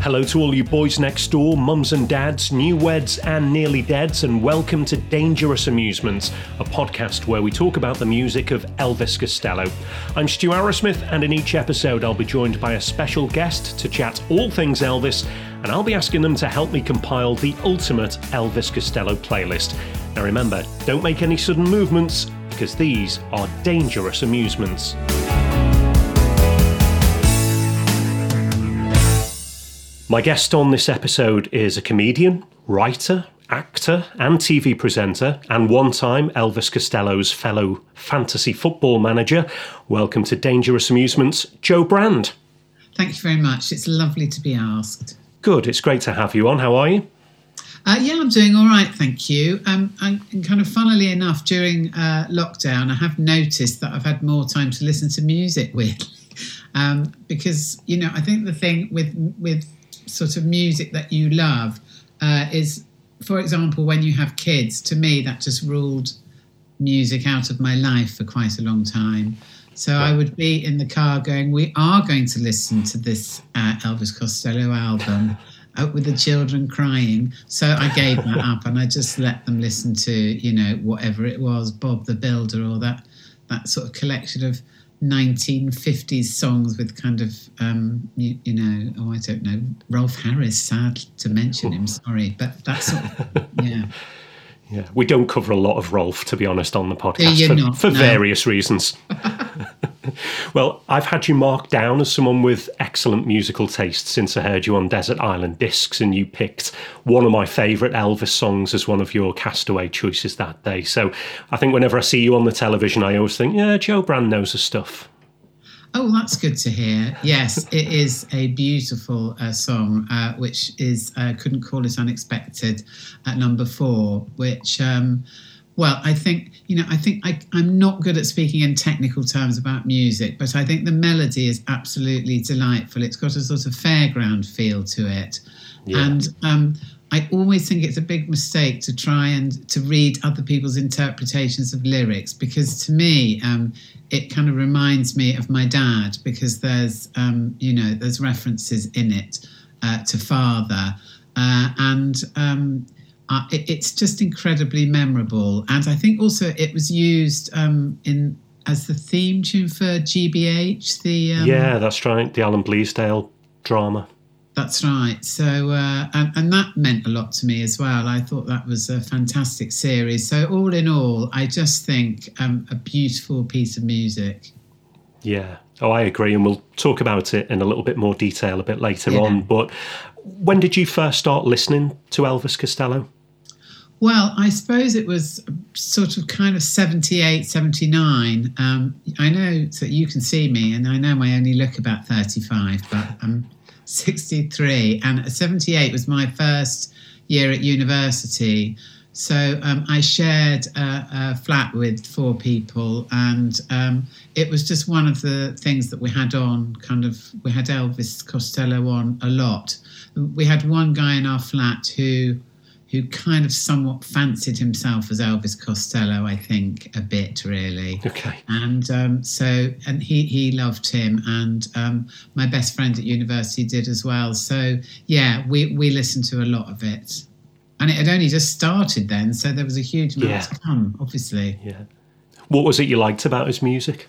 Hello to all you boys next door, mums and dads, new weds and nearly deads, and welcome to Dangerous Amusements, a podcast where we talk about the music of Elvis Costello. I'm Stu Arrowsmith, and in each episode I'll be joined by a special guest to chat all things Elvis, and I'll be asking them to help me compile the ultimate Elvis Costello playlist. Now remember, don't make any sudden movements, because these are dangerous amusements. My guest on this episode is a comedian, writer, actor and TV presenter, and one-time Elvis Costello's fellow fantasy football manager. Welcome to Dangerous Amusements, Jo Brand. Thank you very much. It's lovely to be asked. Good, it's great to have you on. How are you? Yeah, I'm doing all right, thank you. And kind of funnily enough, during lockdown, I have noticed that I've had more time to listen to music, weirdly. Because, you know, I think the thing with sort of music that you love is, for example, when you have kids, to me that just ruled music out of my life for quite a long time. So I would be in the car going, we are going to listen to this Elvis Costello album with the children crying. So I gave that up and I just let them listen to, you know, whatever it was, Bob the Builder, or that sort of collection of 1950s songs with kind of, you know, I don't know, Rolf Harris, sad to mention him, sorry, but that's sort of, yeah. Yeah, we don't cover a lot of Rolf, to be honest, on the podcast for various reasons. Well, I've had you marked down as someone with excellent musical taste since I heard you on Desert Island Discs, and you picked one of my favourite Elvis songs as one of your Castaway choices that day. So I think whenever I see you on the television, I always think, yeah, Jo Brand knows her stuff. Oh, that's good to hear. Yes, it is a beautiful song, which is Couldn't Call It Unexpected at number 4, which... well, I think I'm not good at speaking in technical terms about music, but I think the melody is absolutely delightful. It's got a sort of fairground feel to it. Yeah. And I always think it's a big mistake to try and to read other people's interpretations of lyrics, because to me, it kind of reminds me of my dad, because there's, there's references in it to father. It's just incredibly memorable, and I think also it was used as the theme tune for GBH. Yeah, that's right, the Alan Bleasdale drama. That's right. So and that meant a lot to me as well. I thought that was a fantastic series. So all in all, I just think a beautiful piece of music. Yeah. Oh, I agree, and we'll talk about it in a little bit more detail a bit later on. But when did you first start listening to Elvis Costello? Well, I suppose it was sort of kind of 78, 79. I know that you can see me, and I know I only look about 35, but I'm 63. And 78 was my first year at university. So I shared a flat with 4 people, and it was just one of the things that we had on, we had Elvis Costello on a lot. We had one guy in our flat who kind of somewhat fancied himself as Elvis Costello, I think, a bit, really. Okay. And he loved him, and my best friend at university did as well. So, yeah, we listened to a lot of it. And it had only just started then, so there was a huge amount to come, obviously. Yeah. What was it you liked about his music?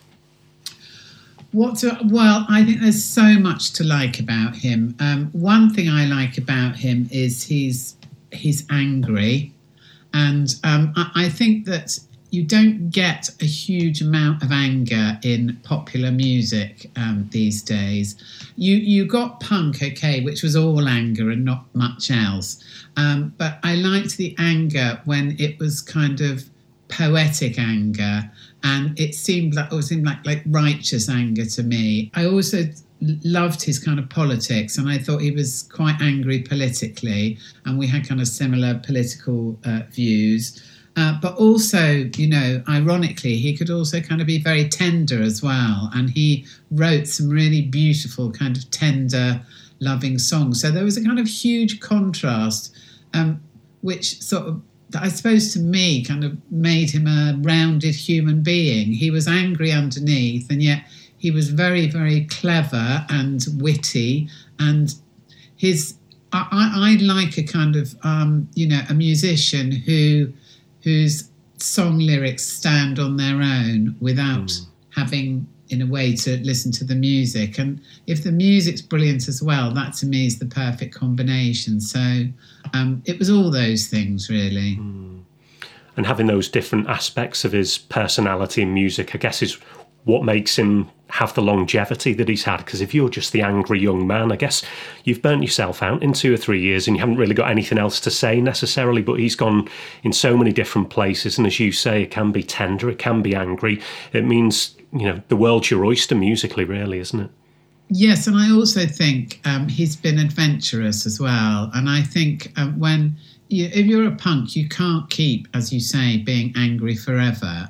Well, I think there's so much to like about him. One thing I like about him is he's angry, and I think that you don't get a huge amount of anger in popular music these days. You got punk, okay, which was all anger and not much else, but I liked the anger when it was kind of poetic anger, and it seemed like righteous anger to me. I also loved his kind of politics, and I thought he was quite angry politically, and we had kind of similar political views. But also, you know, ironically, he could also kind of be very tender as well, and he wrote some really beautiful kind of tender, loving songs. So there was a kind of huge contrast, which sort of, I suppose, to me, kind of made him a rounded human being. He was angry underneath, and yet he was very, very clever and witty, and I like a kind of a musician whose song lyrics stand on their own without having, in a way, to listen to the music. And if the music's brilliant as well, that to me is the perfect combination. So it was all those things, really. And having those different aspects of his personality and music, I guess, is what makes him have the longevity that he's had. Because if you're just the angry young man, I guess you've burnt yourself out in 2 or 3 years and you haven't really got anything else to say necessarily. But he's gone in so many different places. And as you say, it can be tender, it can be angry. It means, the world's your oyster musically, really, isn't it? Yes, and I also think he's been adventurous as well. And I think if you're a punk, you can't keep, as you say, being angry forever.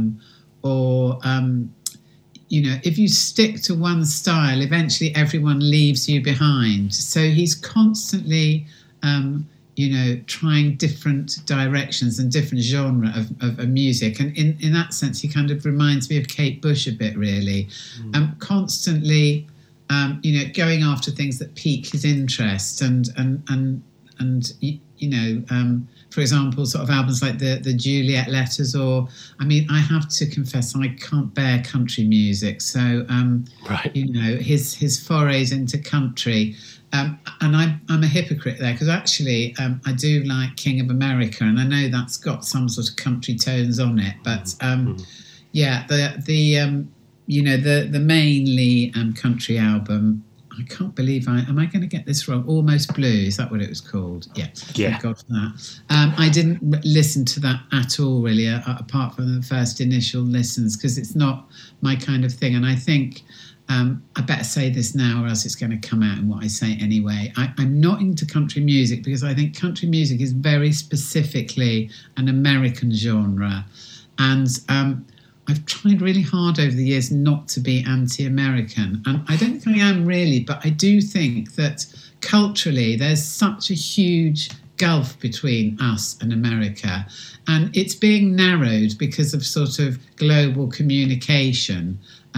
If you stick to one style, eventually everyone leaves you behind. So he's constantly, trying different directions and different genre of music. And in that sense, he kind of reminds me of Kate Bush a bit, really. Constantly, going after things that pique his interest for example, sort of albums like the Juliet Letters, or, I have to confess, I can't bear country music. So, his forays into country, and I'm a hypocrite there, because actually I do like King of America, and I know that's got some sort of country tones on it, but the mainly country album, I can't believe am I going to get this wrong? Almost Blue, is that what it was called? Yeah. Thank God for that. I didn't listen to that at all, really, apart from the first initial listens, because it's not my kind of thing. And I think I better say this now, or else it's going to come out in what I say anyway. I'm not into country music because I think country music is very specifically an American genre. And I've tried really hard over the years not to be anti-American, and I don't think I am really, but I do think that culturally there's such a huge gulf between us and America, and it's being narrowed because of sort of global communication,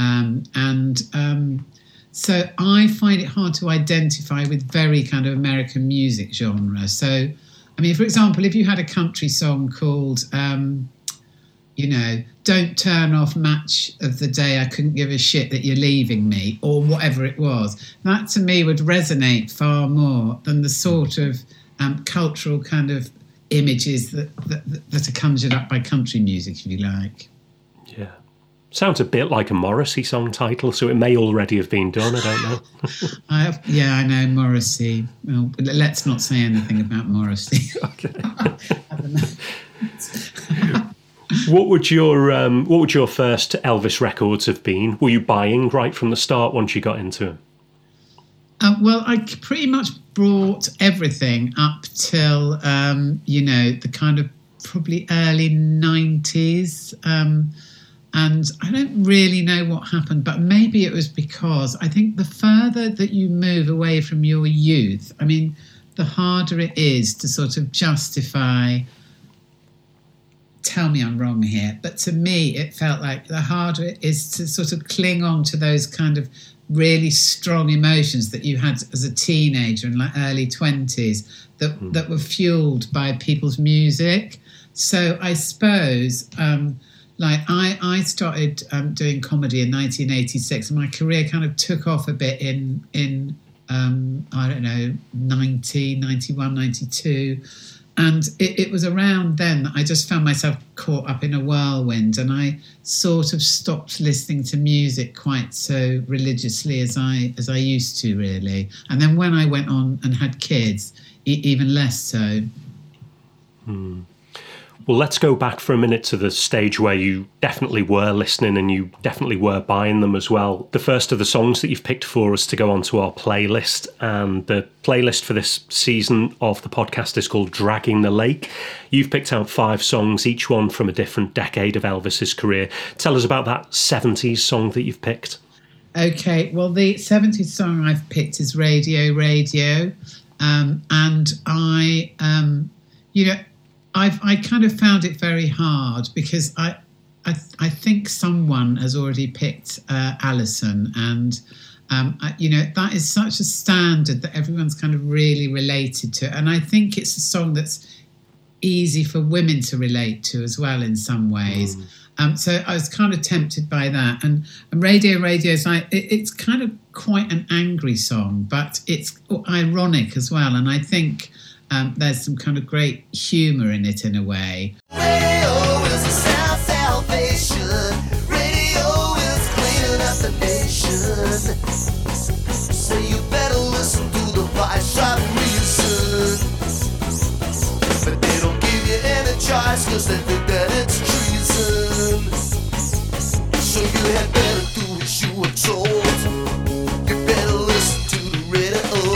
so I find it hard to identify with very kind of American music genre. So, for example, if you had a country song called don't turn off Match of the Day, I couldn't give a shit that you're leaving me, or whatever it was, that to me would resonate far more than the sort of cultural kind of images that are conjured up by country music, if you like. Yeah. Sounds a bit like a Morrissey song title, so it may already have been done, I don't know. I know, Morrissey. Well, let's not say anything about Morrissey. Okay. I don't know. What would your first Elvis records have been? Were you buying right from the start once you got into him? Well, I pretty much brought everything up till the kind of probably early 90s, and I don't really know what happened, but maybe it was because I think the further that you move away from your youth, the harder it is to sort of justify. Tell me I'm wrong here, but to me it felt like the harder it is to sort of cling on to those kind of really strong emotions that you had as a teenager in like early 20s that were fueled by people's music. So I suppose I started doing comedy in 1986, and my career kind of took off a bit in 90, 91, 92. And it was around then that I just found myself caught up in a whirlwind, and I sort of stopped listening to music quite so religiously as I used to, really. And then when I went on and had kids, even less so. Well, let's go back for a minute to the stage where you definitely were listening and you definitely were buying them as well. The first of the songs that you've picked for us to go onto our playlist, and the playlist for this season of the podcast is called Dragging the Lake. You've picked out 5 songs, each one from a different decade of Elvis's career. Tell us about that 70s song that you've picked. Okay, well, the 70s song I've picked is Radio, Radio. And I kind of found it very hard because I think someone has already picked Alison, and That is such a standard that everyone's kind of really related to. And I think it's a song that's easy for women to relate to as well in some ways. So I was kind of tempted by that. And Radio is like, it's kind of quite an angry song, but it's ironic as well. And I think there's some kind of great humour in it in a way. Radio is a sound salvation. Radio is cleaning up the nation. So you better listen to the voice of reason. But they don't give you any choice, cause they think that it's treason. So you had better do as you were told. You better listen to the radio.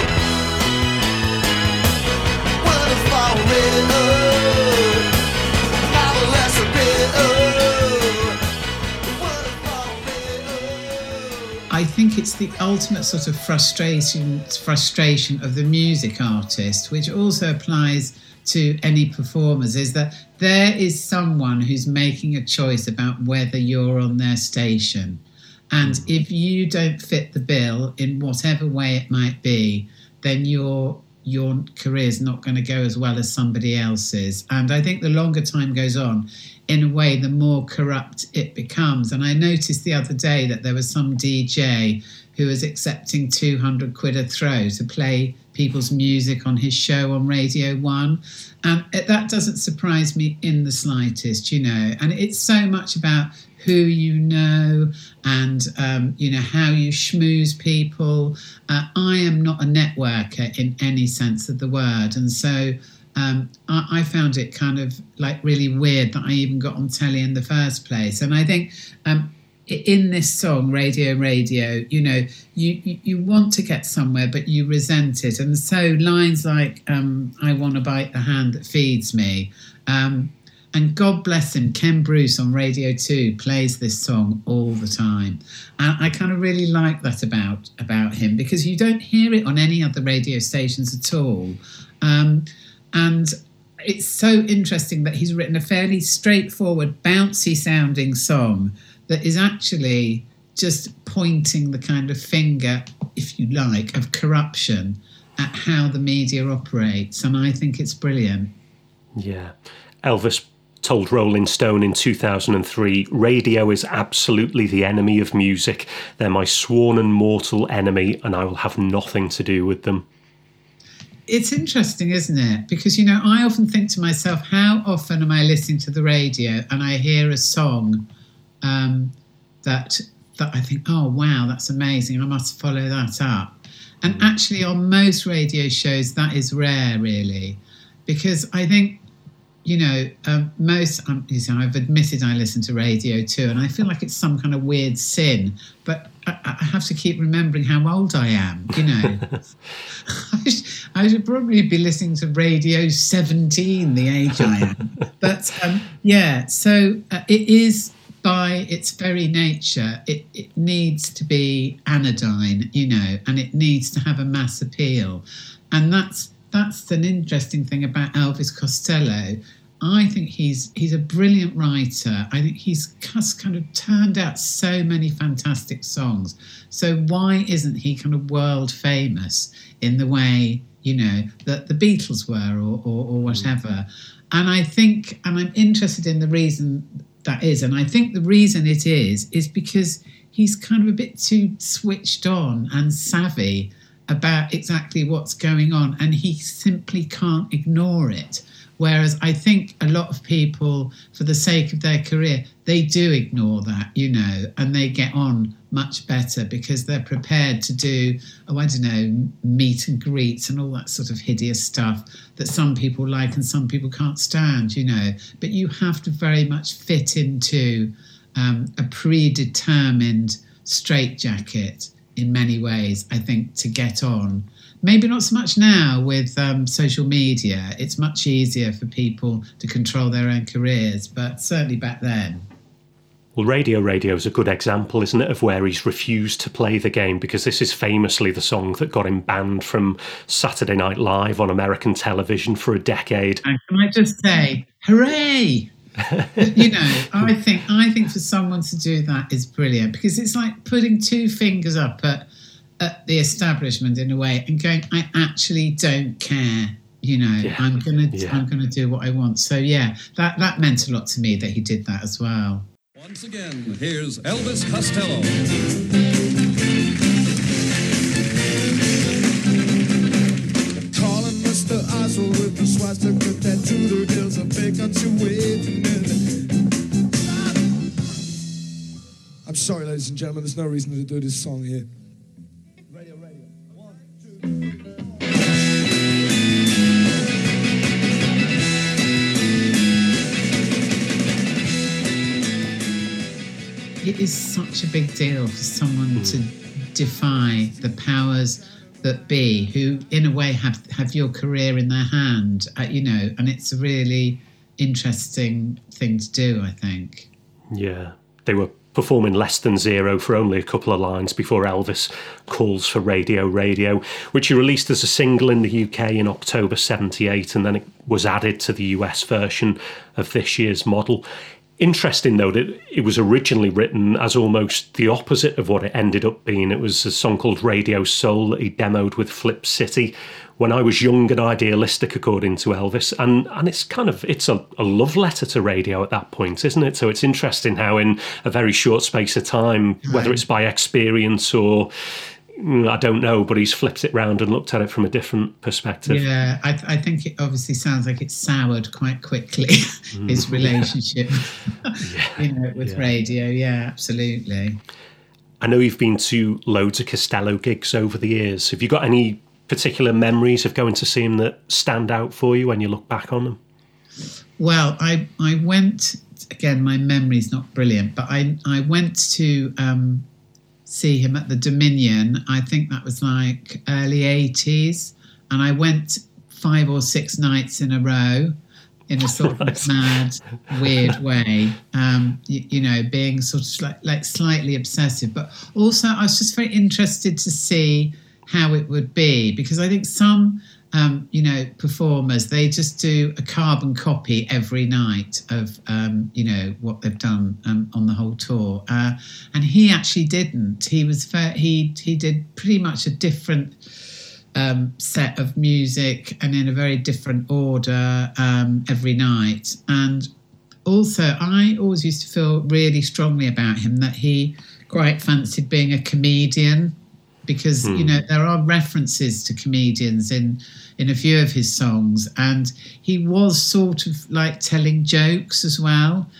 Wonderful radio. Marvelous radio. Wonderful radio. I think it's the ultimate sort of frustration of the music artist, which also applies to any performers, is that there is someone who's making a choice about whether you're on their station. And if you don't fit the bill in whatever way it might be, then your career is not going to go as well as somebody else's. And I think the longer time goes on, in a way, the more corrupt it becomes. And I noticed the other day that there was some DJ who was accepting 200 quid a throw to play people's music on his show on Radio 1. And that doesn't surprise me in the slightest, And it's so much about who you know and, how you schmooze people. I am not a networker in any sense of the word. And so I found it kind of like really weird that I even got on telly in the first place. And I think in this song, Radio, you want to get somewhere, but you resent it. And so lines like, I want to bite the hand that feeds me. And God bless him, Ken Bruce on Radio 2 plays this song all the time. And I kind of really like that about him, because you don't hear it on any other radio stations at all. And it's so interesting that he's written a fairly straightforward, bouncy sounding song that is actually just pointing the kind of finger, if you like, of corruption at how the media operates. And I think it's brilliant. Yeah. Elvis told Rolling Stone in 2003, radio is absolutely the enemy of music. They're my sworn and mortal enemy, and I will have nothing to do with them. It's interesting, isn't it? Because, I often think to myself, how often am I listening to the radio and I hear a song that I think, oh, wow, that's amazing, I must follow that up. And actually on most radio shows, that is rare, really, because I think, I've admitted I listen to Radio 2 and I feel like it's some kind of weird sin, but I have to keep remembering how old I am, I should probably be listening to Radio 17, the age I am. But so it is, by its very nature, it needs to be anodyne, and it needs to have a mass appeal. And that's an interesting thing about Elvis Costello. I think he's a brilliant writer. I think he's just kind of turned out so many fantastic songs. So why isn't he kind of world famous in the way, that the Beatles were or whatever? And I think, and I'm interested in the reason that is, and I think the reason it is because he's kind of a bit too switched on and savvy about exactly what's going on, and he simply can't ignore it. Whereas I think a lot of people, for the sake of their career, they do ignore that, and they get on much better because they're prepared to do, meet and greets and all that sort of hideous stuff that some people like and some people can't stand, But you have to very much fit into a predetermined straitjacket in many ways, I think, to get on. Maybe not so much now with social media. It's much easier for people to control their own careers, but certainly back then. Well, Radio is a good example, isn't it, of where he's refused to play the game, because this is famously the song that got him banned from Saturday Night Live on American television for a decade. And can I just say, hooray! I think for someone to do that is brilliant, because it's like putting two fingers up at at the establishment in a way and going, I actually don't care. I'm gonna do what I want. So that meant a lot to me that he did that as well. Once again, here's Elvis Costello. Calling Mr. Oswald with the swastika tattoo. The girls are vacancy waiting. I'm sorry, ladies and gentlemen, there's no reason to do this song here. Radio. 1, 2. It is such a big deal for someone to defy the powers that be, who in a way have your career in their hand, and it's a really interesting thing to do, I think. Yeah, they were performing Less Than Zero for only a couple of lines before Elvis calls for Radio, which he released as a single in the UK in October 78, and then it was added to the US version of this year's Model. Interesting, though, that it was originally written as almost the opposite of what it ended up being. It was a song called Radio Soul that he demoed with Flip City when I was young and idealistic, according to Elvis. And it's a love letter to radio at that point, isn't it? So it's interesting how in a very short space of time, whether it's by experience or I don't know, but he's flipped it round and looked at it from a different perspective. Yeah, I think it obviously sounds like it soured quite quickly, his relationship, with radio. Yeah, absolutely. I know you've been to loads of Costello gigs over the years. Have you got any particular memories of going to see him that stand out for you when you look back on them? Well, I went, again, my memory's not brilliant, but I went to see him at the Dominion. I think that was like early 80s. And I went 5 or 6 nights in a row in a sort of mad, weird way, being sort of like slightly obsessive. But also I was just very interested to see how it would be, because I think some performers, they just do a carbon copy every night of what they've done on the whole tour, and he actually didn't. He did pretty much a different set of music and in a very different order every night. And also I always used to feel really strongly about him that he quite fancied being a comedian, because there are references to comedians in a few of his songs, and he was sort of like telling jokes as well,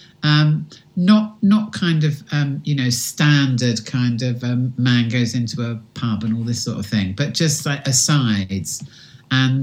not kind of standard kind of man goes into a pub and all this sort of thing, but just like asides. And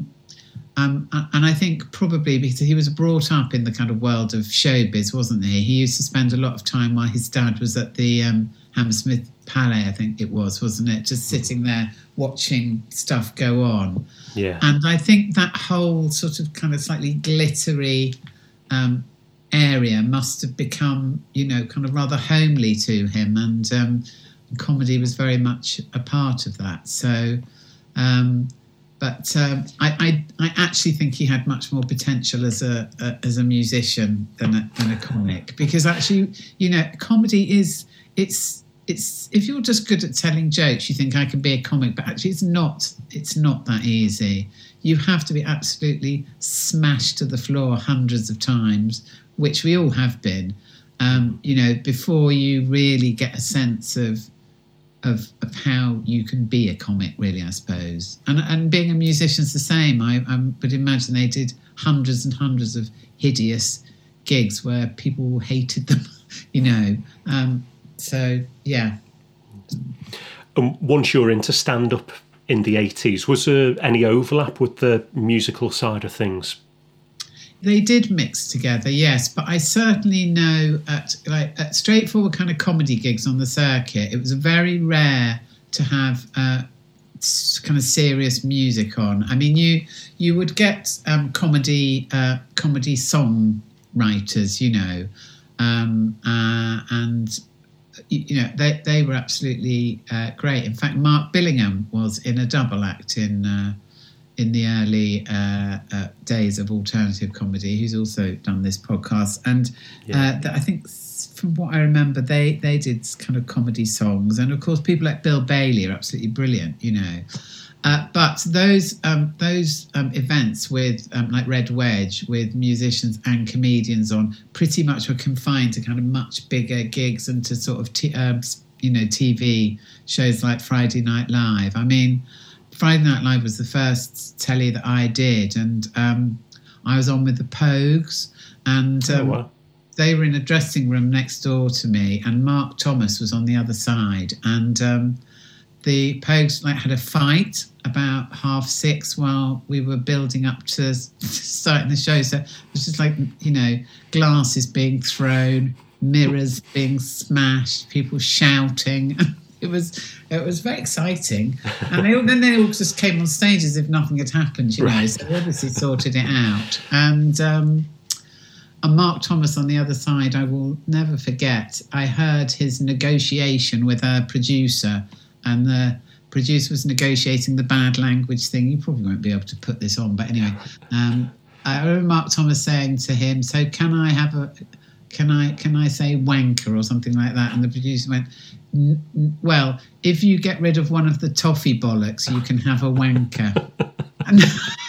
I think probably because he was brought up in the kind of world of showbiz, wasn't he? He used to spend a lot of time while his dad was at the Hammersmith Palais, I think it was, wasn't it? Just sitting there watching stuff go on. Yeah. And I think that whole sort of kind of slightly glittery area must have become, kind of rather homely to him. And comedy was very much a part of that. So, but I actually think he had much more potential as a musician than a comic, because actually, comedy is, it's if you're just good at telling jokes, you think I can be a comic, but actually it's not that easy. You have to be absolutely smashed to the floor hundreds of times, which we all have been, before you really get a sense of how you can be a comic, really, I suppose. And being a musician's the same. I would imagine they did hundreds and hundreds of hideous gigs where people hated them, So, yeah. Once you're into stand-up in the 80s, was there any overlap with the musical side of things? They did mix together, yes, but I certainly know at straightforward kind of comedy gigs on the circuit, it was very rare to have kind of serious music on. I mean, you would get comedy song writers, and they were absolutely great. In fact, Mark Billingham was in a double act in the early days of alternative comedy, who's also done this podcast. And I think from what I remember, they did kind of comedy songs, and of course people like Bill Bailey are absolutely brilliant, you know. But those events with like Red Wedge, with musicians and comedians on, pretty much were confined to kind of much bigger gigs and to sort of TV shows like Friday Night Live. I mean, Friday Night Live was the first telly that I did, and I was on with the Pogues, and they were in a dressing room next door to me, and Mark Thomas was on the other side, and the Pogues had a fight about 6:30 while we were building up to starting the show. So it was just glasses being thrown, mirrors being smashed, people shouting. It was very exciting. And then they all just came on stage as if nothing had happened, you know. So they obviously sorted it out. And Mark Thomas on the other side, I will never forget. I heard his negotiation with a producer, and the producer was negotiating the bad language thing. You probably won't be able to put this on, but anyway, I remember Mark Thomas saying to him, "So can I say wanker or something like that?" And the producer went, "Well, if you get rid of one of the toffee bollocks, you can have a wanker." And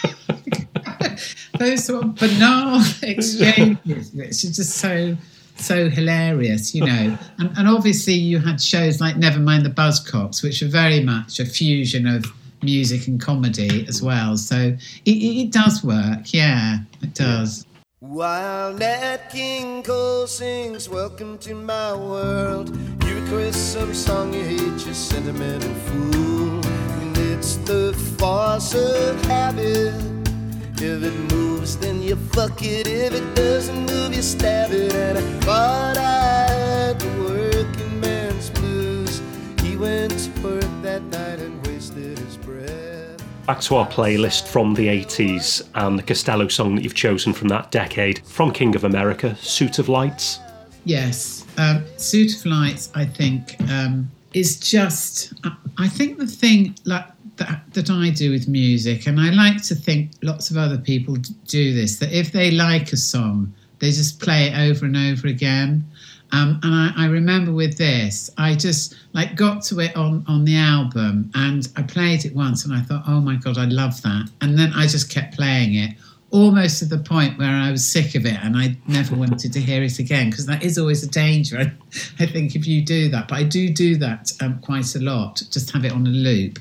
those sort of banal exchanges, which are just so hilarious, you know. And obviously you had shows like Nevermind the Buzzcocks, which are very much a fusion of music and comedy as well. So it does work, yeah, it does. While Nat King Cole sings "Welcome to My World," you request some song you hate, you sentimental fool. And it's the force of habit. If it moves, then you fuck it. If it doesn't move, you stab it. And I thought I had the working man's blues. He went to work that night and wasted his breath. Back to our playlist from the 80s and the Costello song that you've chosen from that decade, from King of America, Suit of Lights. Yes, Suit of Lights, I think, is just, I think the thing that I do with music, and I like to think lots of other people do this, that if they like a song, they just play it over and over again. And I remember with this, I just got to it on the album, and I played it once and I thought, oh my God, I love that. And then I just kept playing it, almost to the point where I was sick of it and I never wanted to hear it again, because that is always a danger, I think, if you do that. But I do that quite a lot, just have it on a loop.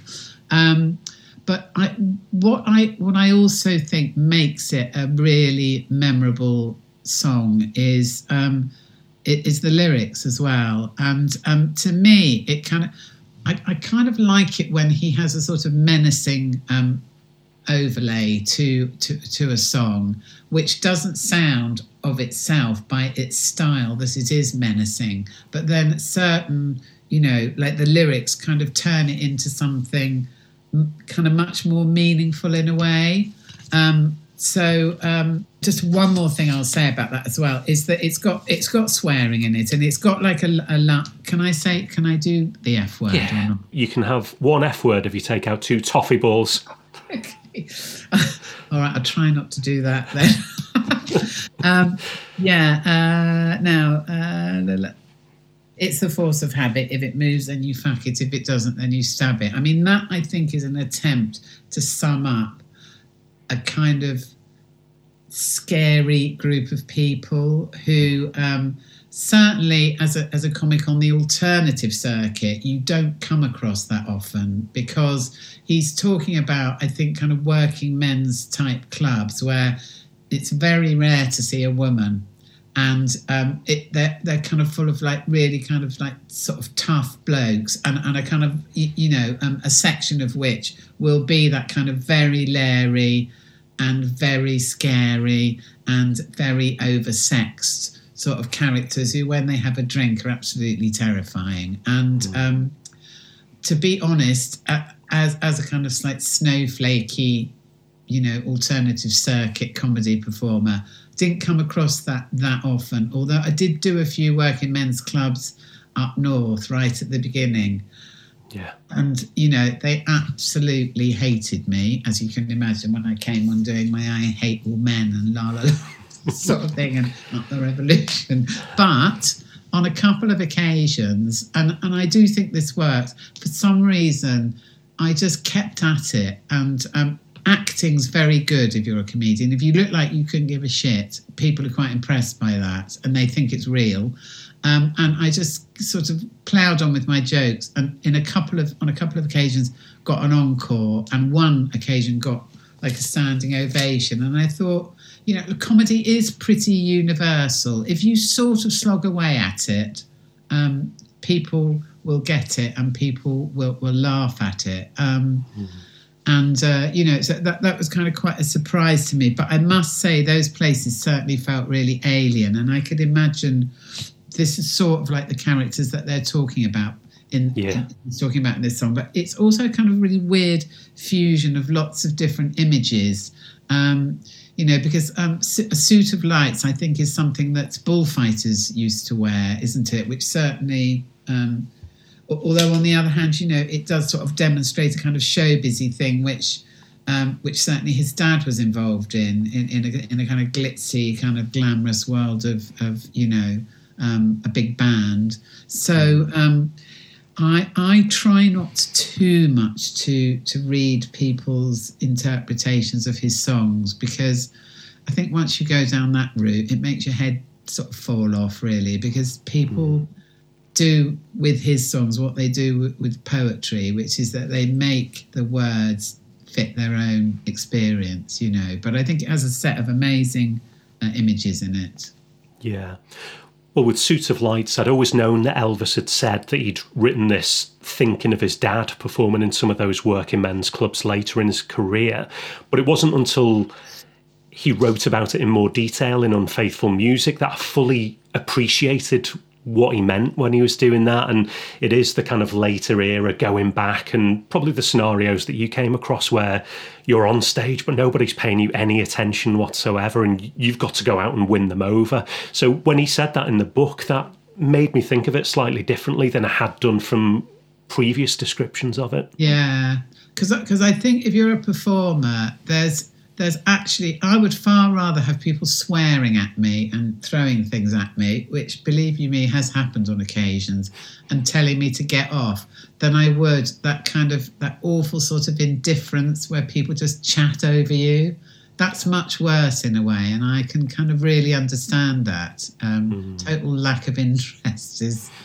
But what I also think makes it a really memorable song is the lyrics as well. And to me, it I kind of like it when he has a sort of menacing overlay to a song, which doesn't sound of itself by its style that it is menacing, but then certain, the lyrics kind of turn it into something kind of much more meaningful in a way. So just one more thing I'll say about that as well is that it's got swearing in it, and it's got like a can I do the F word or not? You can have one F word if you take out 2 toffee balls. Okay. All right, I'll try not to do that then. Now, it's the force of habit. If it moves, then you fuck it. If it doesn't, then you stab it. I mean, that, I think, is an attempt to sum up a kind of scary group of people who, certainly as a comic on the alternative circuit, you don't come across that often, because he's talking about, I think, kind of working men's type clubs where it's very rare to see a woman. And they're kind of full of really kind of sort of tough blokes, and a kind of a section of which will be that kind of very leery and very scary and very oversexed sort of characters who, when they have a drink, are absolutely terrifying. And to be honest, as a kind of snowflakey, alternative circuit comedy performer, didn't come across that often, although I did do a few working men's clubs up north right at the beginning. Yeah. And, they absolutely hated me, as you can imagine, when I came on doing my I Hate All Men and La La La sort of thing, and Not the Revolution. But on a couple of occasions, and I do think this works, for some reason, I just kept at it. And acting's very good if you're a comedian. If you look like you couldn't give a shit, people are quite impressed by that, and they think it's real. And I just sort of ploughed on with my jokes, and on a couple of occasions got an encore, and one occasion got like a standing ovation. And I thought, you know, comedy is pretty universal. If you sort of slog away at it, people will get it, and people will laugh at it. And, you know, so that was kind of quite a surprise to me. But I must say those places certainly felt really alien. And I could imagine this is sort of like the characters that they're talking about in this song. But it's also kind of really weird fusion of lots of different images. You know, because a suit of lights, I think, is something that bullfighters used to wear, isn't it? Which certainly... although on the other hand, you know, it does sort of demonstrate a kind of show-busy thing, which certainly his dad was involved in a kind of glitzy, kind of glamorous world of you know, a big band. So I try not too much to read people's interpretations of his songs, because I think once you go down that route, it makes your head sort of fall off, really, because people... do with his songs what they do with poetry, which is that they make the words fit their own experience, you know. But I think it has a set of amazing images in it. Yeah. Well, with Suit of Lights, I'd always known that Elvis had said that he'd written this thinking of his dad performing in some of those working men's clubs later in his career. But it wasn't until he wrote about it in more detail in Unfaithful Music that I fully appreciated what he meant when he was doing that. And it is the kind of later era going back, and probably the scenarios that you came across where you're on stage but nobody's paying you any attention whatsoever, and you've got to go out and win them over. So when he said that in the book, that made me think of it slightly differently than I had done from previous descriptions of it. Yeah, because I think if you're a performer, there's actually, I would far rather have people swearing at me and throwing things at me, which, believe you me, has happened on occasions, and telling me to get off, than I would that awful sort of indifference where people just chat over you. That's much worse in a way, and I can kind of really understand that. Total lack of interest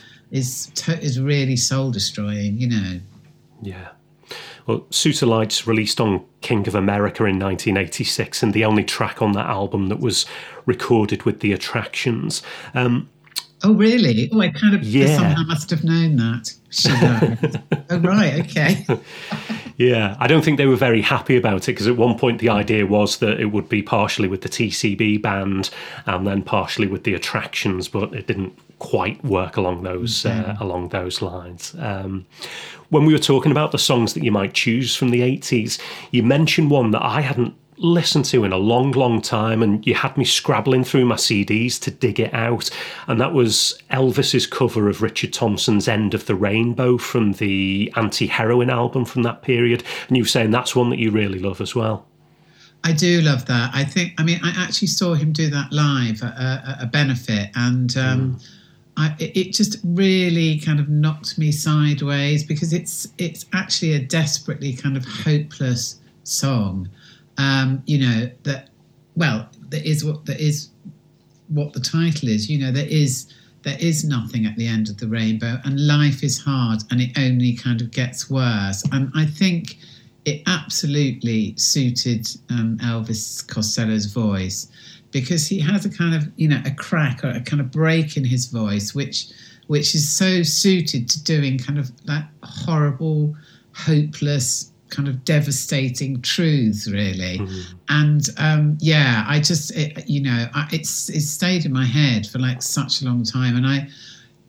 is really soul destroying, you know. Yeah. Well, Suit of Lights released on King of America in 1986, and the only track on that album that was recorded with the Attractions. Oh, really? Oh, I kind of somehow must have known that. Oh, right, okay. Yeah, I don't think they were very happy about it, because at one point the idea was that it would be partially with the TCB band and then partially with the Attractions, but it didn't quite work along those lines. When we were talking about the songs that you might choose from the 80s, you mentioned one that I hadn't listened to in a long, long time, and you had me scrabbling through my CDs to dig it out, and that was Elvis's cover of Richard Thompson's End of the Rainbow from the Anti-Heroin album from that period, and you were saying that's one that you really love as well. I do love that. I actually saw him do that live at a benefit, and it just really kind of knocked me sideways, because it's actually a desperately kind of hopeless song. You know, that is what the title is. You know, there is nothing at the end of the rainbow, and life is hard, and it only kind of gets worse. And I think it absolutely suited Elvis Costello's voice, because he has a kind of, you know, a crack or a kind of break in his voice, which is so suited to doing kind of that horrible, hopeless, kind of devastating truths, really. And I just, it's stayed in my head for like such a long time. And I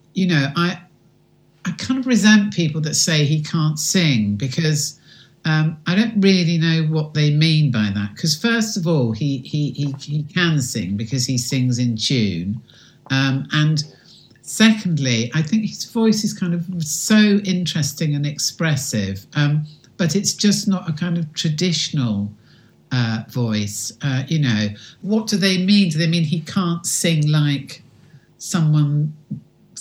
kind of resent people that say he can't sing, because I don't really know what they mean by that. Because first of all, he can sing because he sings in tune, and secondly, I think his voice is kind of so interesting and expressive, but it's just not a kind of traditional voice. You know, what do they mean? Do they mean he can't sing like someone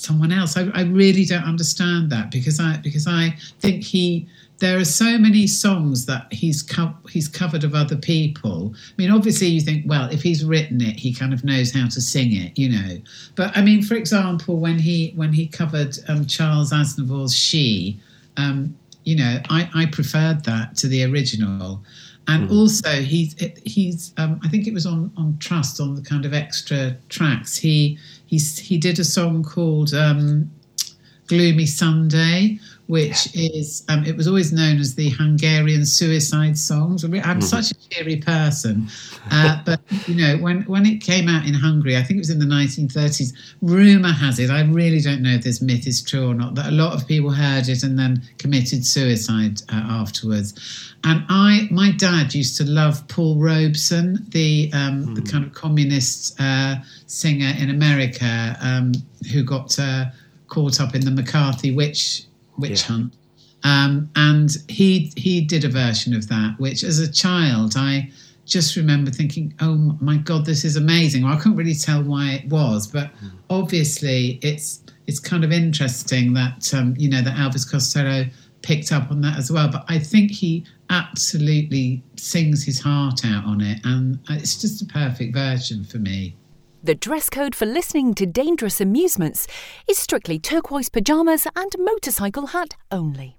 someone else. I really don't understand that because I think there are so many songs that he's covered of other people. I mean, obviously you think, well, if he's written it, he kind of knows how to sing it, you know. But I mean, for example, when he covered Charles Aznavour's She, you know, I preferred that to the original. And also he's I think it was on Trust, on the kind of extra tracks. He did a song called Gloomy Sunday, which is it was always known as the Hungarian suicide songs. I'm such a cheery person, but you know, when it came out in Hungary, I think it was in the 1930s. Rumor has it, I really don't know if this myth is true or not, that a lot of people heard it and then committed suicide afterwards. And my dad used to love Paul Robeson, the kind of communist singer in America who got caught up in the McCarthy witch hunt, and he did a version of that, which as a child I just remember thinking, oh my God, this is amazing. Well, I couldn't really tell why it was, but obviously it's kind of interesting that you know, that Elvis Costello picked up on that as well. But I think he absolutely sings his heart out on it, and it's just a perfect version for me. The dress code for listening to Dangerous Amusements is strictly turquoise pyjamas and motorcycle hat only.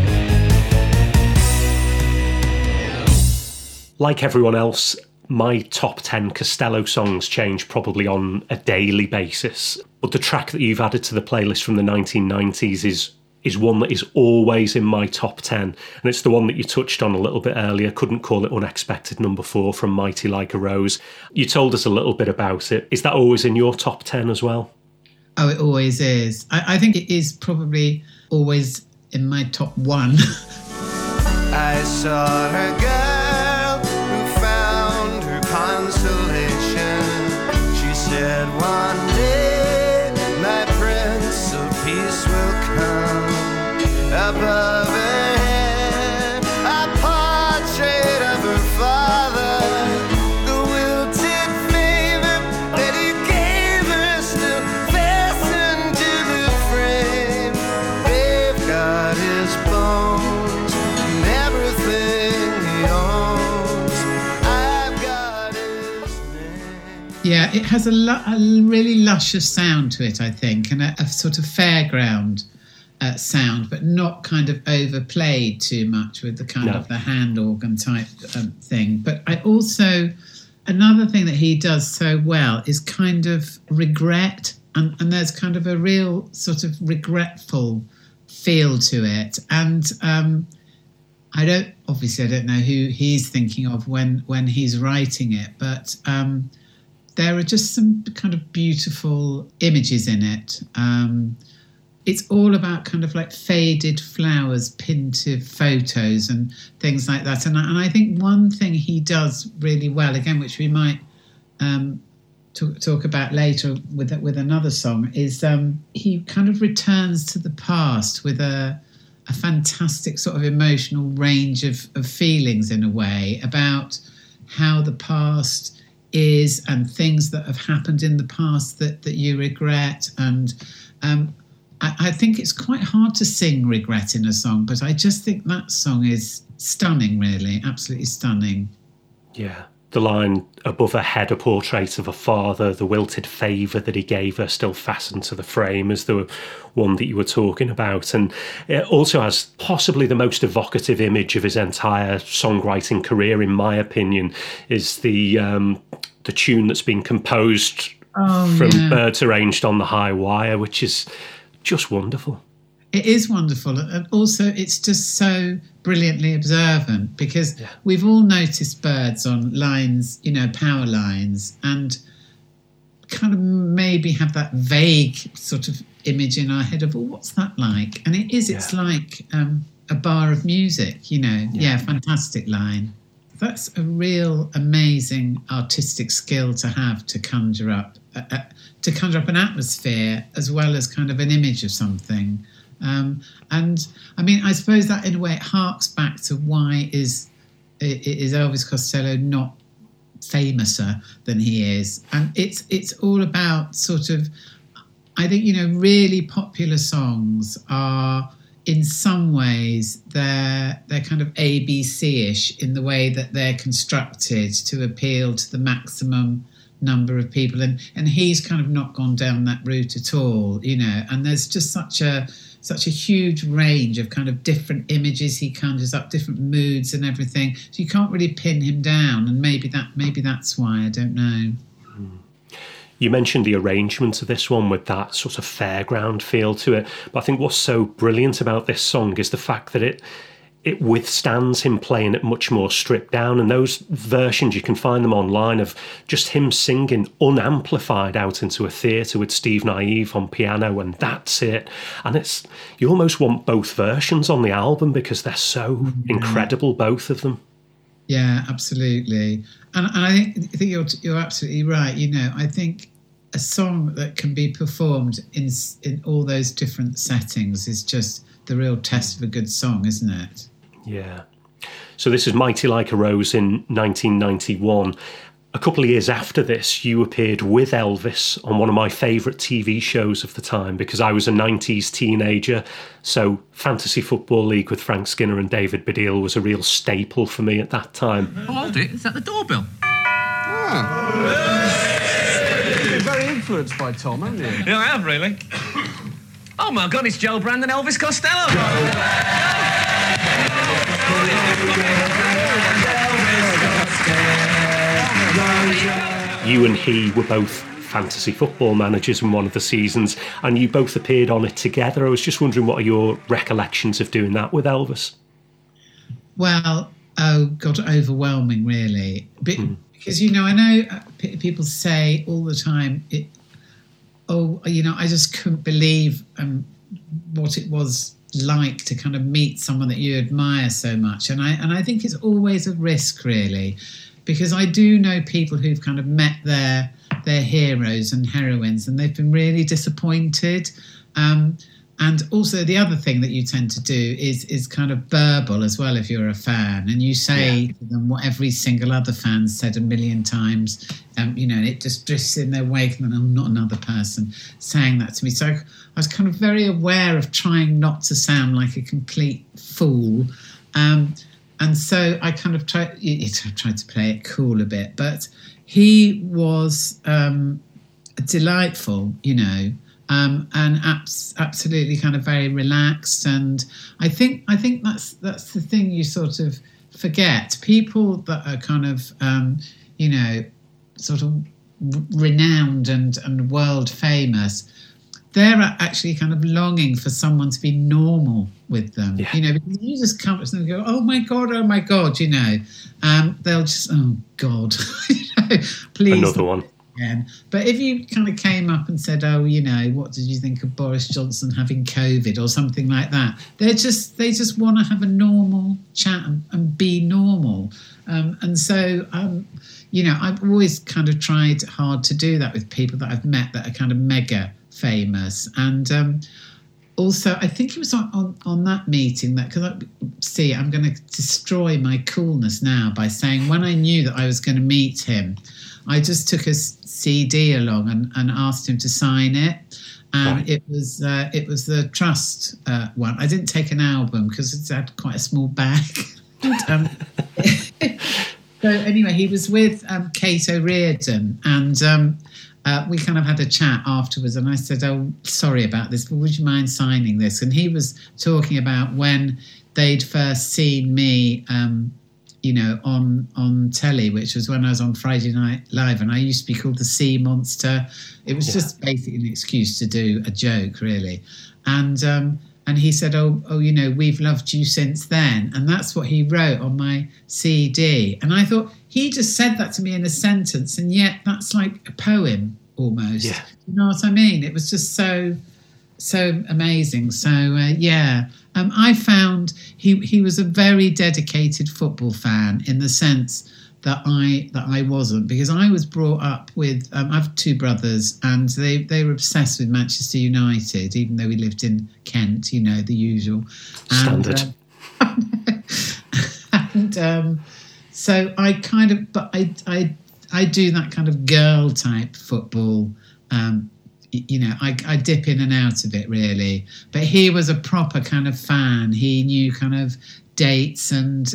Like everyone else, my top 10 Costello songs change probably on a daily basis. But the track that you've added to the playlist from the 1990s is one that is always in my top 10. And it's the one that you touched on a little bit earlier, Couldn't Call It Unexpected, number 4 from Mighty Like a Rose. You told us a little bit about it. Is that always in your top 10 as well? Oh, it always is. I think it is probably always in my top 1. I saw a girl who found her consolation. She said one day my Prince of Peace will come. Above her head, a portrait of her father, the wilted favor that he gave her still fastened to the frame. They've got his bones and everything he owns. I've got his name. Yeah, it has a really luscious sound to it, I think, and a sort of fairground sound, but not kind of overplayed too much with the kind of the hand organ type thing. But I also, another thing that he does so well is kind of regret, and there's kind of a real sort of regretful feel to it. And I don't know who he's thinking of when he's writing it, but there are just some kind of beautiful images in it. It's all about kind of like faded flowers pinned to photos and things like that. And I think one thing he does really well, again, which we might talk about later with another song, is he kind of returns to the past with a fantastic sort of emotional range of feelings in a way about how the past is and things that have happened in the past that you regret. And I think it's quite hard to sing regret in a song, but I just think that song is stunning, really, absolutely stunning. Yeah. The line above her head, a portrait of a father, the wilted favour that he gave her still fastened to the frame, is the one that you were talking about. And it also has possibly the most evocative image of his entire songwriting career, in my opinion, is the tune that's been composed from Birds Arranged on the High Wire, which is just wonderful. It is wonderful. And also it's just so brilliantly observant, because we've all noticed birds on lines, you know, power lines, and kind of maybe have that vague sort of image in our head of, well, what's that like? And it's like a bar of music, you know. Yeah, fantastic line. That's a real amazing artistic skill to have, to conjure up an atmosphere as well as kind of an image of something. And I mean, I suppose that in a way it harks back to why is Elvis Costello not famouser than he is. And it's all about sort of I think, really popular songs are, in some ways, they're kind of ABC-ish in the way that they're constructed to appeal to the maximum number of people. And he's kind of not gone down that route at all, and there's just such a huge range of kind of different images he conjures up, different moods and everything. So you can't really pin him down, and maybe that's why, I don't know. You mentioned the arrangement of this one with that sort of fairground feel to it. But I think what's so brilliant about this song is the fact that it withstands him playing it much more stripped down. And those versions, you can find them online, of just him singing unamplified out into a theatre with Steve Naive on piano, and that's it. And you almost want both versions on the album because they're so incredible, both of them. Yeah, absolutely. And I think you're absolutely right. I think a song that can be performed in all those different settings is just the real test of a good song, isn't it? Yeah. So this is Mighty Like a Rose in 1991. A couple of years after this, you appeared with Elvis on one of my favourite TV shows of the time, because I was a 90s teenager. So Fantasy Football League with Frank Skinner and David Baddiel was a real staple for me at that time. Oh, hold it. Is that the doorbell? You're very influenced by Tom, haven't you? Yeah, I have, really. Oh, my God, it's Joe Brand and Elvis Costello. You and he were both fantasy football managers in one of the seasons, and you both appeared on it together. I was just wondering, what are your recollections of doing that with Elvis? Well, oh God, overwhelming, really. Because, I know people say all the time, I just couldn't believe what it was like to kind of meet someone that you admire so much. And I think it's always a risk, really, because I do know people who've kind of met their heroes and heroines, and they've been really disappointed. And also the other thing that you tend to do is kind of burble as well if you're a fan, and you say to them what every single other fan said a million times, and it just drifts in their wake, and then, oh, not another person saying that to me. So I was kind of very aware of trying not to sound like a complete fool. And so I kind of tried to play it cool a bit, but he was delightful, and absolutely kind of very relaxed. And I think that's the thing you sort of forget. People that are kind of, sort of renowned and world famous, they're actually kind of longing for someone to be normal with them, because you just come up to them and go, oh my God, they'll just, oh God, please. Another one. Again. But if you kind of came up and said, oh, what did you think of Boris Johnson having COVID or something like that, they just want to have a normal chat and be normal. And so, I've always kind of tried hard to do that with people that I've met that are kind of mega famous. And also, I think it was on that meeting that, because I'm going to destroy my coolness now by saying, when I knew that I was going to meet him, I just took a CD along and asked him to sign it. And right. It was the Trust one. I didn't take an album because it had quite a small bag. So anyway, he was with Kate O'Riordan, and we kind of had a chat afterwards, and I said, oh, sorry about this, but would you mind signing this? And he was talking about when they'd first seen me on telly, which was when I was on Friday Night Live, and I used to be called the Sea Monster. It was just basically an excuse to do a joke, really. And he said, oh, we've loved you since then. And that's what he wrote on my CD. And I thought, he just said that to me in a sentence, and yet that's like a poem almost. Yeah. You know what I mean? It was just so amazing. So, I found he was a very dedicated football fan in the sense that I wasn't, because I was brought up with, I have two brothers, and they were obsessed with Manchester United, even though we lived in Kent, the usual. Standard. And so I kind of, but I do that kind of girl type football, I dip in and out of it really. But he was a proper kind of fan. He knew kind of dates and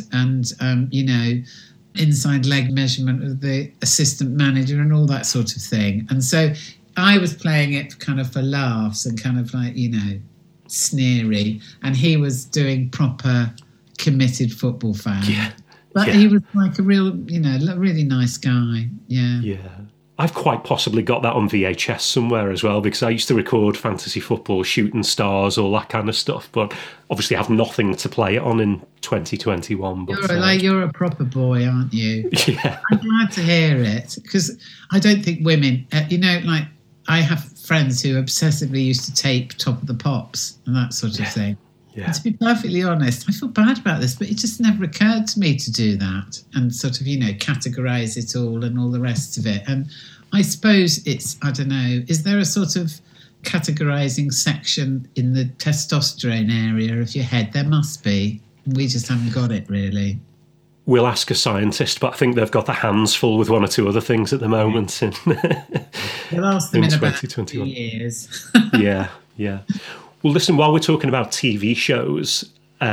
inside leg measurement of the assistant manager and all that sort of thing. And so I was playing it kind of for laughs and kind of like, sneery. And he was doing proper committed football fan. Yeah. But he was like a real, really nice guy. Yeah. Yeah. I've quite possibly got that on VHS somewhere as well, because I used to record fantasy football, shooting stars, all that kind of stuff, but obviously have nothing to play it on in 2021. But, you're a proper boy, aren't you? Yeah. I'm glad to hear it, because I don't think women, I have friends who obsessively used to tape Top of the Pops and that sort of thing. Yeah. And to be perfectly honest, I feel bad about this, but it just never occurred to me to do that and sort of, categorise it all and all the rest of it. And I suppose it's, I don't know, is there a sort of categorising section in the testosterone area of your head? There must be. We just haven't got it, really. We'll ask a scientist, but I think they've got their hands full with one or two other things at the moment. We'll ask them in about 2021. 2 years. Yeah. Well, listen, while we're talking about TV shows,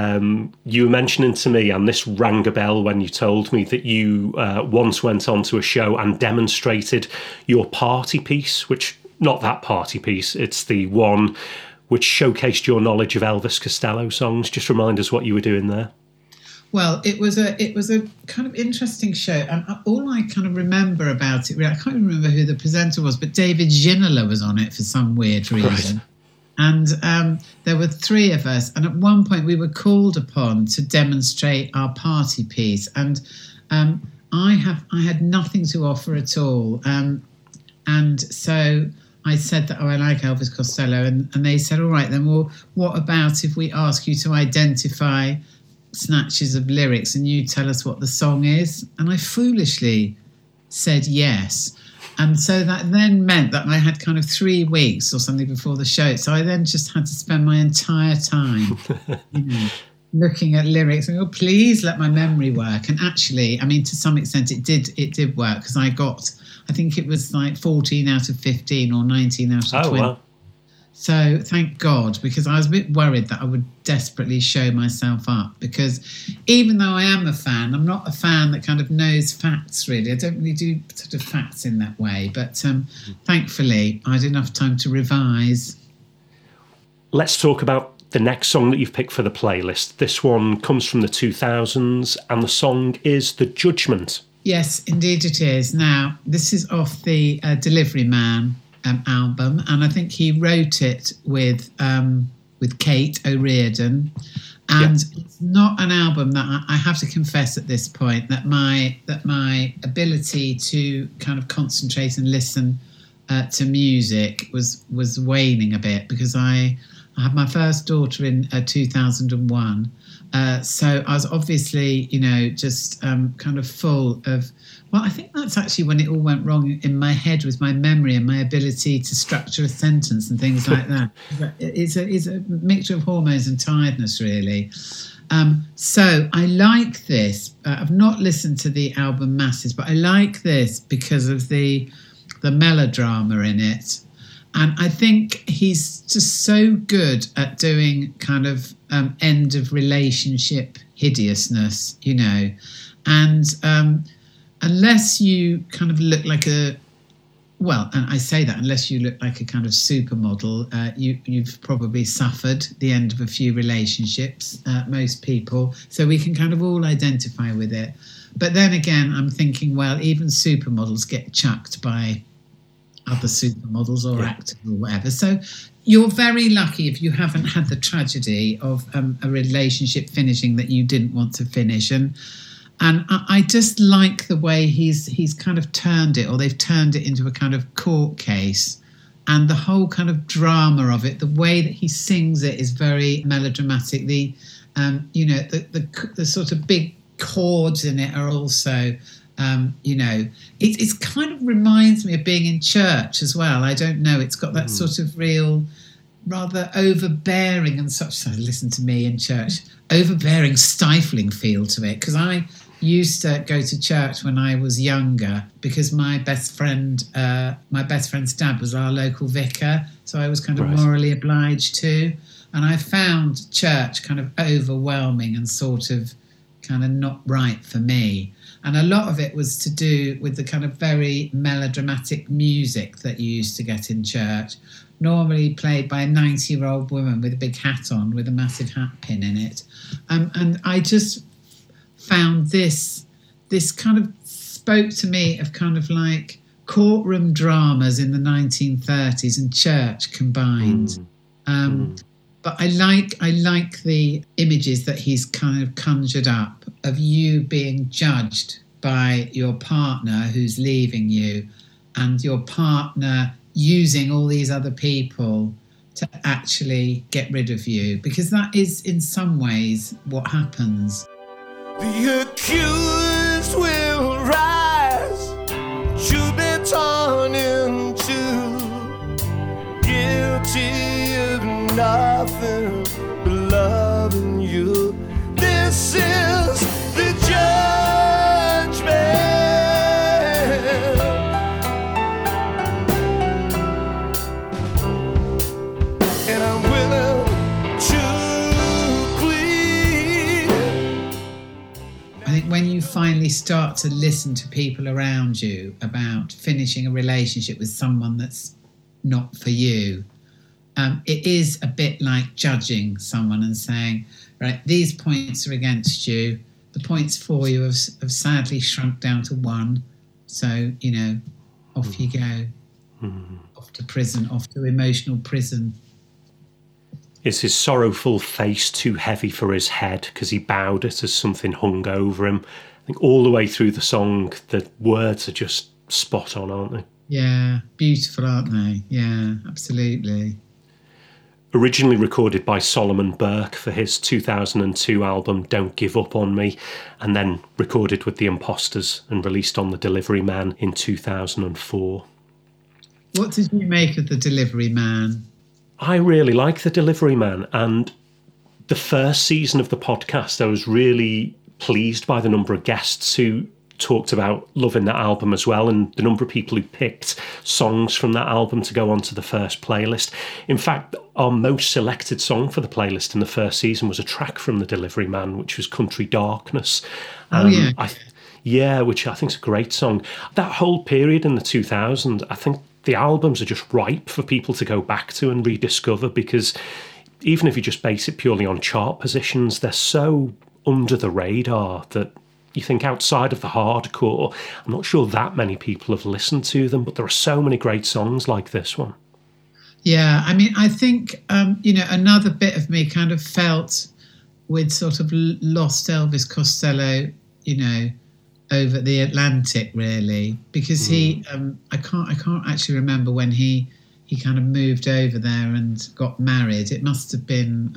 you were mentioning to me, and this rang a bell when you told me that you once went onto a show and demonstrated your party piece, which, not that party piece, it's the one which showcased your knowledge of Elvis Costello songs. Just remind us what you were doing there. Well, it was a kind of interesting show, and all I kind of remember about it, I can't remember who the presenter was, but David Ginola was on it for some weird reason. Right. And there were 3 of us, and at one point we were called upon to demonstrate our party piece, and I had nothing to offer at all, and so I said that, I like Elvis Costello, and they said, all right then, well, what about if we ask you to identify snatches of lyrics and you tell us what the song is? And I foolishly said yes. And so that then meant that I had kind of 3 weeks or something before the show. So I then just had to spend my entire time looking at lyrics and go, please let my memory work. And actually, I mean, to some extent it did work, because I think it was like 14 out of 15 or 19 out of 20. Wow. So thank God, because I was a bit worried that I would desperately show myself up, because even though I am a fan, I'm not a fan that kind of knows facts, really. I don't really do sort of facts in that way. But thankfully, I had enough time to revise. Let's talk about the next song that you've picked for the playlist. This one comes from the 2000s, and the song is The Judgment. Yes, indeed it is. Now, this is off the Delivery Man album, and I think he wrote it with Kate O'Riordan, and it's not an album that I have to confess at this point that my ability to kind of concentrate and listen to music was waning a bit, because I had my first daughter in 2001, so I was obviously just kind of full of. Well, I think that's actually when it all went wrong in my head, with my memory and my ability to structure a sentence and things like that. It's a mixture of hormones and tiredness, really. So I like this. I've not listened to the album masses, but I like this because of the melodrama in it. And I think he's just so good at doing kind of end of relationship hideousness, and unless you kind of look like and I say that unless you look like a kind of supermodel, you've probably suffered the end of a few relationships, most people. So we can kind of all identify with it. But then again, I'm thinking, well, even supermodels get chucked by other supermodels or actors or whatever. So you're very lucky if you haven't had the tragedy of a relationship finishing that you didn't want to finish. And I just like the way he's kind of turned it, or they've turned it into a kind of court case, and the whole kind of drama of it. The way that he sings it is very melodramatic. The sort of big chords in it are also, it's kind of reminds me of being in church as well. I don't know. It's got that sort of real, rather overbearing and such. So listen to me in church. Overbearing, stifling feel to it, because I used to go to church when I was younger because my best friend's dad was our local vicar, so I was kind of morally obliged to. And I found church kind of overwhelming and sort of kind of not right for me. And a lot of it was to do with the kind of very melodramatic music that you used to get in church, normally played by a 90-year-old woman with a big hat on with a massive hat pin in it. And I just found this kind of spoke to me of kind of like courtroom dramas in the 1930s and church combined. But I like the images that he's kind of conjured up of you being judged by your partner who's leaving you, and your partner using all these other people to actually get rid of you, because that is in some ways what happens. The accused will rise, you'll be torn into, guilty of nothing but loving you. This is the judgment, and I'm willing to plead. I think when you finally start to listen to people around you about finishing a relationship with someone that's not for you, it is a bit like judging someone and saying, right, these points are against you. The points for you have sadly shrunk down to 1. So, off you go. Off to prison, off to emotional prison. Is his sorrowful face too heavy for his head because he bowed it as something hung over him? I think all the way through the song, the words are just spot on, aren't they? Yeah, beautiful, aren't they? Yeah, absolutely. Originally recorded by Solomon Burke for his 2002 album Don't Give Up On Me, and then recorded with The Imposters and released on The Delivery Man in 2004. What did you make of The Delivery Man? I really like The Delivery Man, and the first season of the podcast I was really pleased by the number of guests who talked about loving that album as well, and the number of people who picked songs from that album to go onto the first playlist. In fact, our most selected song for the playlist in the first season was a track from The Delivery Man, which was Country Darkness. Which I think is a great song. That whole period in the 2000s, I think the albums are just ripe for people to go back to and rediscover, because even if you just base it purely on chart positions, they're so under the radar that you think outside of the hardcore, I'm not sure that many people have listened to them, but there are so many great songs like this one. Yeah, I mean, I think, another bit of me kind of felt with sort of lost Elvis Costello, over the Atlantic, really, because he, I can't actually remember when he kind of moved over there and got married. It must have been,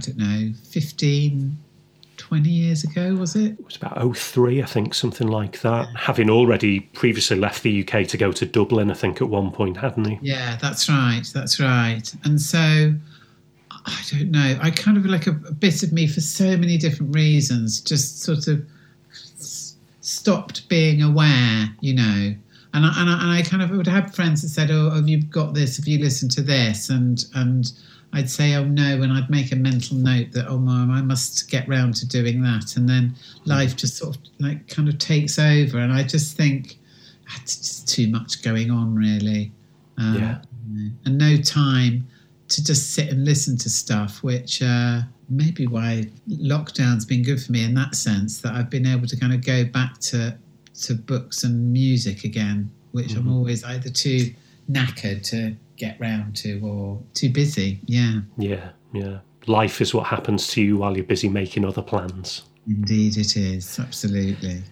20 years ago, was it? It was about 2003, I think, something like that. Yeah. Having already previously left the UK to go to Dublin, I think, at one point, hadn't he? Yeah, that's right. And so, I don't know, I kind of like a bit of me, for so many different reasons, just sort of stopped being aware, And I kind of would have friends that said, "Oh, have you got this? Have you listened to this?" And I'd say, "Oh no," and I'd make a mental note that, "Oh, Mum, I must get round to doing that." And then life just sort of like kind of takes over, and I just think it's just too much going on, really, and no time to just sit and listen to stuff, which maybe why lockdown's been good for me in that sense, that I've been able to kind of go back to books and music again, which I'm always either too knackered to get round to or too busy. Yeah. Life is what happens to you while you're busy making other plans. Indeed it is, absolutely.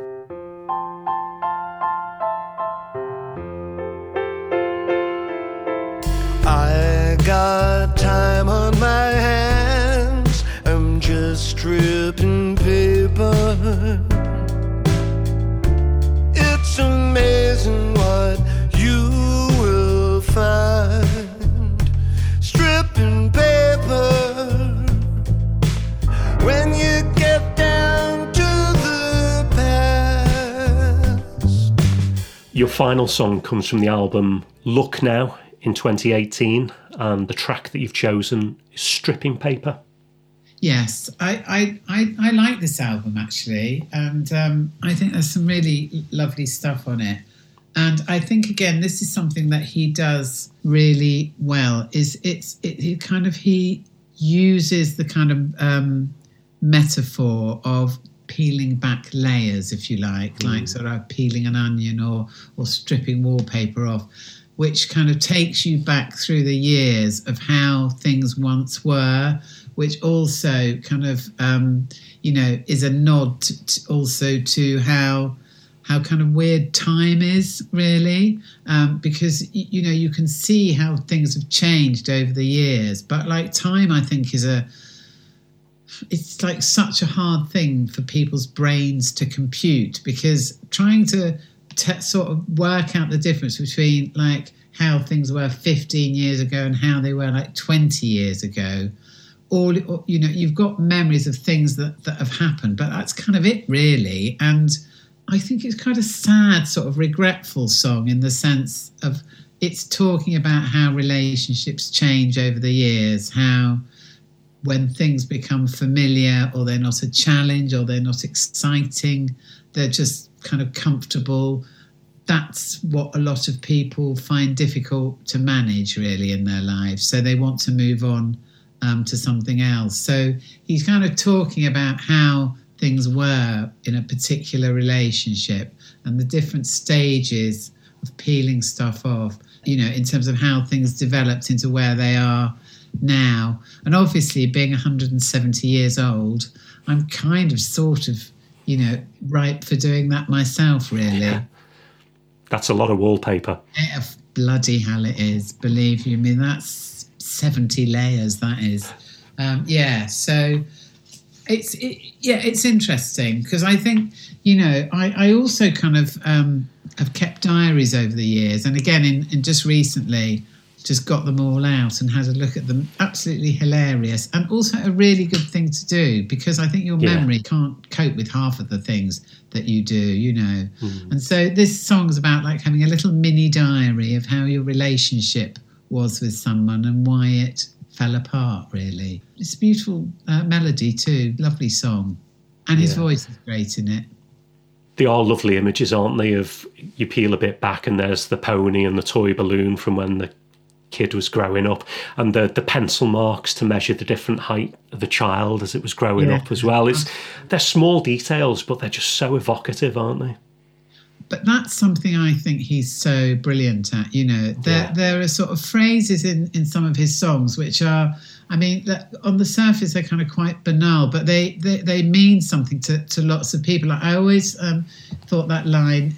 I got time on my hands, I'm just stripping paper. It's amazing what you will find stripping paper when you get down to the Your final song comes from the album Look Now in 2018, and the track that you've chosen is Stripping Paper. Yes, I like this album actually, and I think there's some really lovely stuff on it. And I think again, this is something that he does really well. He uses the kind of metaphor of peeling back layers, if you like sort of peeling an onion or stripping wallpaper off, which kind of takes you back through the years of how things once were, which also kind of, is a nod also to how kind of weird time is, really, because, you can see how things have changed over the years. But like time, I think, it's like such a hard thing for people's brains to compute, because trying to sort of work out the difference between like how things were 15 years ago and how they were like 20 years ago, you've got memories of things that have happened, but that's kind of it, really. And I think it's kind of sad, sort of regretful song in the sense of it's talking about how relationships change over the years, how when things become familiar or they're not a challenge or they're not exciting, they're just kind of comfortable. That's what a lot of people find difficult to manage, really, in their lives. So they want to move on to something else. So he's kind of talking about how things were in a particular relationship and the different stages of peeling stuff off, in terms of how things developed into where they are now. And obviously, being 170 years old, I'm kind of sort of, ripe for doing that myself, really. Yeah. That's a lot of wallpaper. Yeah, bloody hell it is, believe you me. That's 70 layers, that is. So it's interesting because I think, I also kind of have kept diaries over the years. And again, in just recently, just got them all out and had a look at them. Absolutely hilarious. And also a really good thing to do, because I think your memory can't cope with half of the things that you do, And so this song's about like having a little mini diary of how your relationship was with someone and why it fell apart, really. It's a beautiful melody too, lovely song. And his voice is great in it. They are lovely images, aren't they, of you peel a bit back and there's the pony and the toy balloon from when the kid was growing up, and the pencil marks to measure the different height of the child as it was growing up as well. They're small details, but they're just so evocative, aren't they? But that's something I think he's so brilliant at. There are sort of phrases in some of his songs which are, on the surface they're kind of quite banal, but they mean something to lots of people. I always thought that line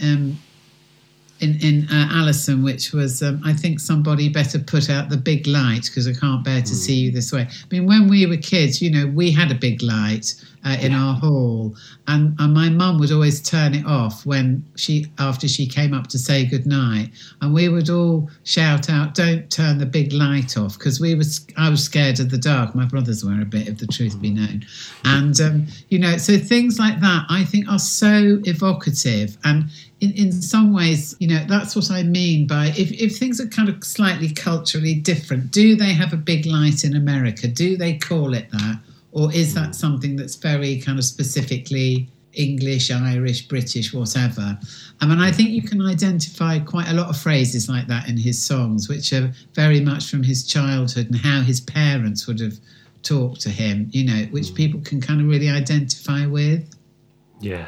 in Alison, which was, I think somebody better put out the big light because I can't bear to see you this way. When we were kids, we had a big light in our hall, and my mum would always turn it off after she came up to say goodnight, and we would all shout out, "Don't turn the big light off," because I was scared of the dark. My brothers were a bit, if the truth be known. And so things like that I think are so evocative, and in some ways, that's what I mean by if things are kind of slightly culturally different, do they have a big light in America? Do they call it that? Or is that something that's very kind of specifically English, Irish, British, whatever? I think you can identify quite a lot of phrases like that in his songs, which are very much from his childhood and how his parents would have talked to him, which people can kind of really identify with. Yeah.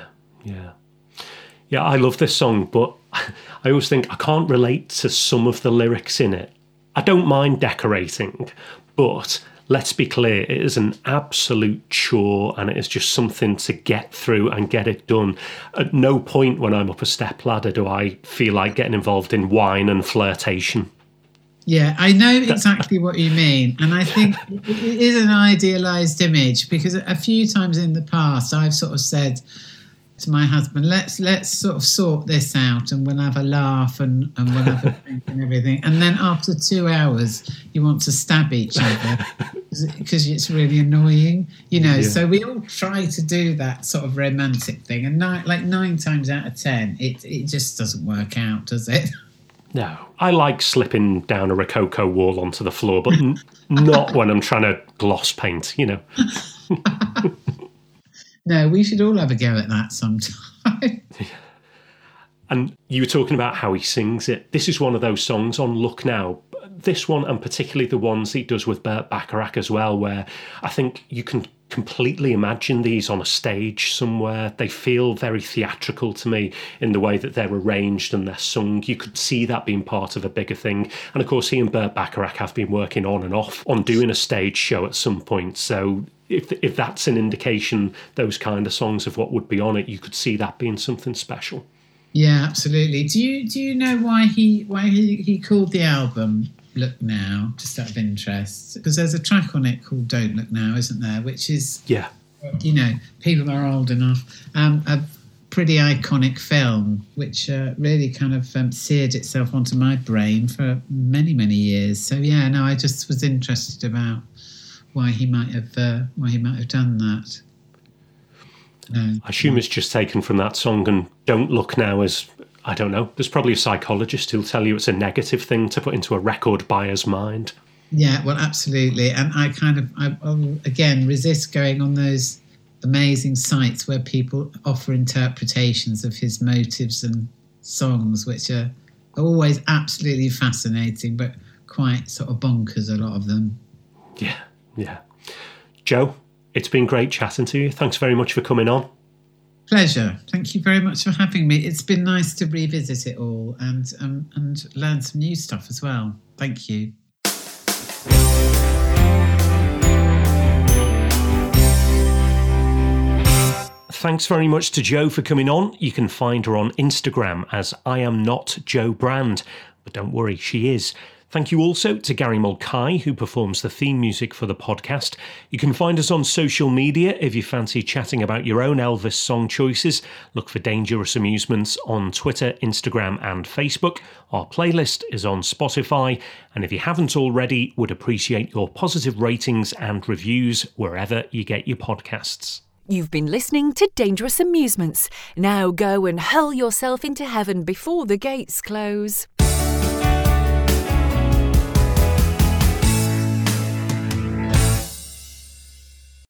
Yeah, I love this song, but I always think I can't relate to some of the lyrics in it. I don't mind decorating, but let's be clear, it is an absolute chore and it is just something to get through and get it done. At no point when I'm up a stepladder do I feel like getting involved in wine and flirtation. Yeah, I know exactly what you mean. And I think it is an idealised image, because a few times in the past I've sort of said, to my husband, let's sort of sort this out, and we'll have a laugh and we'll have a drink and everything. And then after 2 hours, you want to stab each other because it's really annoying, So we all try to do that sort of romantic thing, and 9 times out of 10, it just doesn't work out, does it? No, I like slipping down a Rococo wall onto the floor, but not when I'm trying to gloss paint, No, we should all have a go at that sometime. And you were talking about how he sings it. This is one of those songs on Look Now. This one, and particularly the ones he does with Burt Bacharach as well, where I think you can completely imagine these on a stage somewhere. They feel very theatrical to me in the way that they're arranged and they're sung. You could see that being part of a bigger thing. And of course, he and Burt Bacharach have been working on and off on doing a stage show at some point. So if that's an indication, those kind of songs of what would be on it, you could see that being something special. Yeah, absolutely. Do you know why he called the album Look Now, just out of interest? Because there's a track on it called Don't Look Now, isn't there? Which is, people are old enough, a pretty iconic film, which really kind of seared itself onto my brain for many, many years. So I just was interested about why he might have done that. I assume it's just taken from that song, and Don't Look Now as, I don't know, there's probably a psychologist who'll tell you it's a negative thing to put into a record buyer's mind. Yeah, well, absolutely. And I again resist going on those amazing sites where people offer interpretations of his motives and songs, which are always absolutely fascinating, but quite sort of bonkers, a lot of them. Yeah. Joe, it's been great chatting to you. Thanks very much for coming on. Pleasure. Thank you very much for having me. It's been nice to revisit it all and learn some new stuff as well. Thank you. Thanks very much to Jo for coming on. You can find her on Instagram as I Am Not Jo Brand, but don't worry, she is. Thank you also to Gary Mulcahy, who performs the theme music for the podcast. You can find us on social media if you fancy chatting about your own Elvis song choices. Look for Dangerous Amusements on Twitter, Instagram and Facebook. Our playlist is on Spotify. And if you haven't already, would appreciate your positive ratings and reviews wherever you get your podcasts. You've been listening to Dangerous Amusements. Now go and hurl yourself into heaven before the gates close.